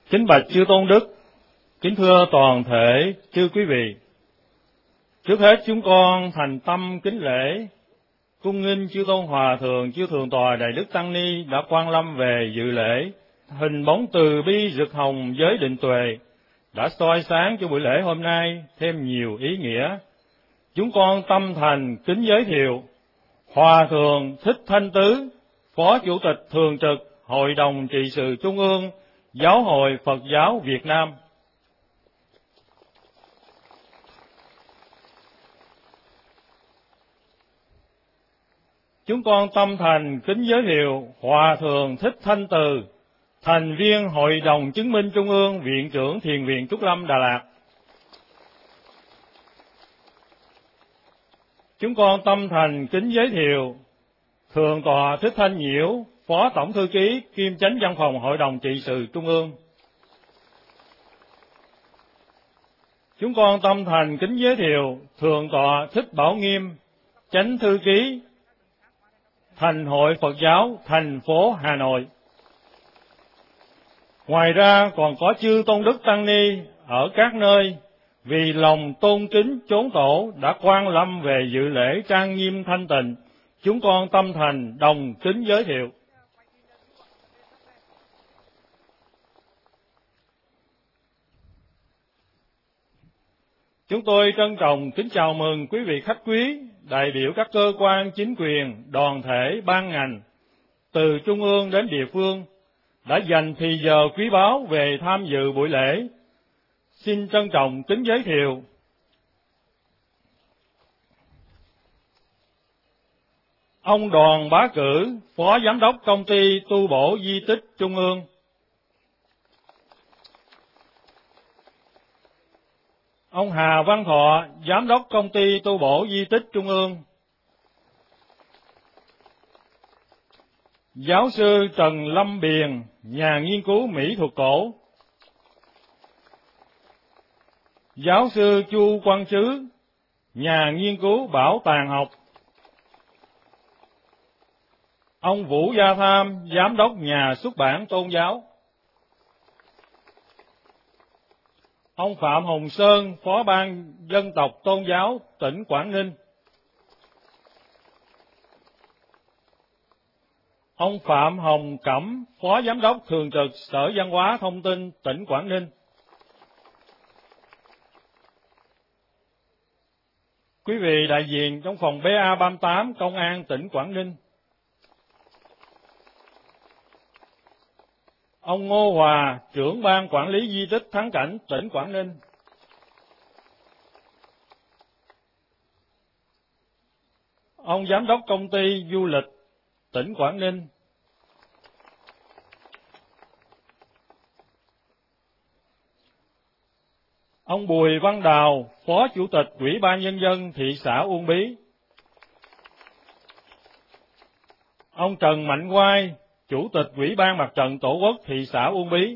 Kính bạch chư tôn đức, kính thưa toàn thể chư quý vị. Trước hết chúng con thành tâm kính lễ, cung nghinh chư tôn hòa thượng, chư thượng tọa đại đức tăng ni đã quan lâm về dự lễ. Hình bóng từ bi rực hồng giới định tuệ đã soi sáng cho buổi lễ hôm nay thêm nhiều ý nghĩa. Chúng con tâm thành kính giới thiệu Hòa thượng Thích Thanh Tứ, Phó Chủ tịch Thường trực Hội đồng Trị sự Trung ương Giáo hội Phật giáo Việt Nam. Chúng con tâm thành kính giới thiệu Hòa thượng Thích Thanh Từ, thành viên Hội đồng Chứng minh Trung ương, Viện trưởng Thiền viện Trúc Lâm, Đà Lạt. Chúng con tâm thành kính giới thiệu Thượng tọa Thích Thanh Nhiễu, Phó Tổng thư ký kiêm Chánh văn phòng Hội đồng Trị sự Trung ương. Chúng con tâm thành kính giới thiệu Thượng tọa Thích Bảo Nghiêm, Chánh thư ký Thành hội Phật giáo thành phố Hà Nội. Ngoài ra còn có chư tôn đức tăng ni ở các nơi vì lòng tôn kính chốn tổ đã quan lâm về dự lễ trang nghiêm thanh tịnh. Chúng con tâm thành đồng kính giới thiệu. Chúng tôi trân trọng kính chào mừng quý vị khách quý, đại biểu các cơ quan chính quyền, đoàn thể, ban ngành, từ trung ương đến địa phương, đã dành thì giờ quý báu về tham dự buổi lễ. Xin trân trọng kính giới thiệu ông Đoàn Bá Cử, Phó Giám đốc Công ty Tu bổ Di tích Trung ương. Ông Hà Văn Thọ, Giám đốc Công ty Tu bổ Di tích Trung ương. Giáo sư Trần Lâm Biền, nhà nghiên cứu mỹ thuật cổ. Giáo sư Chu Quang Trứ, nhà nghiên cứu bảo tàng học. Ông Vũ Gia Tham, Giám đốc nhà xuất bản tôn giáo. Ông Phạm Hồng Sơn, Phó ban dân tộc tôn giáo tỉnh Quảng Ninh. Ông Phạm Hồng Cẩm, Phó Giám đốc Thường trực Sở Văn hóa Thông tin tỉnh Quảng Ninh. Quý vị đại diện trong phòng BA38 Công an tỉnh Quảng Ninh. Ông Ngô Hòa, trưởng ban quản lý di tích Thắng Cảnh tỉnh Quảng Ninh. Ông Giám đốc Công ty Du lịch tỉnh Quảng Ninh. Ông Bùi Văn Đào, Phó Chủ tịch Ủy ban Nhân dân thị xã Uông Bí. Ông Trần Mạnh Quai, Chủ tịch Ủy ban Mặt trận Tổ quốc thị xã Uông Bí.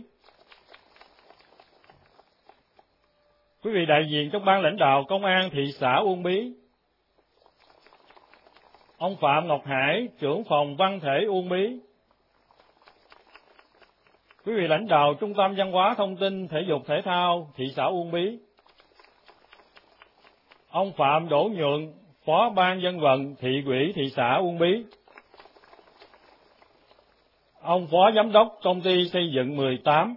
Quý vị đại diện trong ban lãnh đạo Công an thị xã Uông Bí. Ông Phạm Ngọc Hải, trưởng phòng văn thể Uông Bí. Quý vị lãnh đạo Trung tâm Văn hóa Thông tin Thể dục Thể thao thị xã Uông Bí. Ông Phạm Đỗ Nhuận, Phó ban dân vận thị ủy thị xã Uông Bí. Ông Phó Giám đốc Công ty Xây dựng 18.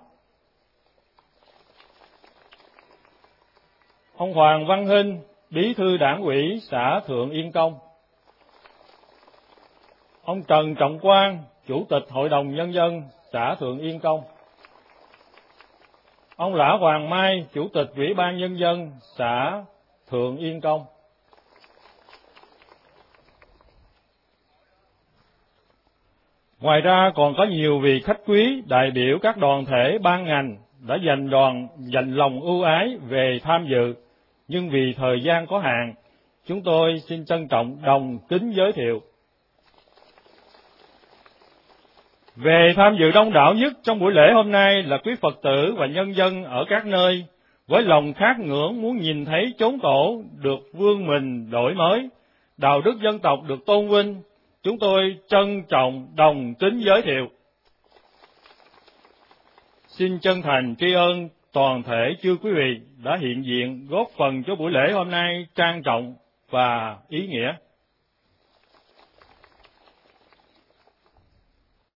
Ông Hoàng Văn Hinh, Bí thư Đảng ủy xã Thượng Yên Công. Ông Trần Trọng Quang, Chủ tịch Hội đồng Nhân dân xã Thượng Yên Công. Ông Lã Hoàng Mai, Chủ tịch Ủy ban Nhân dân xã Thượng Yên Công. Ngoài ra còn có nhiều vị khách quý, đại biểu các đoàn thể ban ngành đã dành lòng ưu ái về tham dự, nhưng vì thời gian có hạn, chúng tôi xin trân trọng đồng kính giới thiệu. Về tham dự đông đảo nhất trong buổi lễ hôm nay là quý Phật tử và nhân dân ở các nơi, với lòng khát ngưỡng muốn nhìn thấy chốn tổ được vươn mình đổi mới, đạo đức dân tộc được tôn vinh. Chúng tôi trân trọng đồng kính giới thiệu. Xin chân thành tri ân toàn thể chư quý vị đã hiện diện góp phần cho buổi lễ hôm nay trang trọng và ý nghĩa.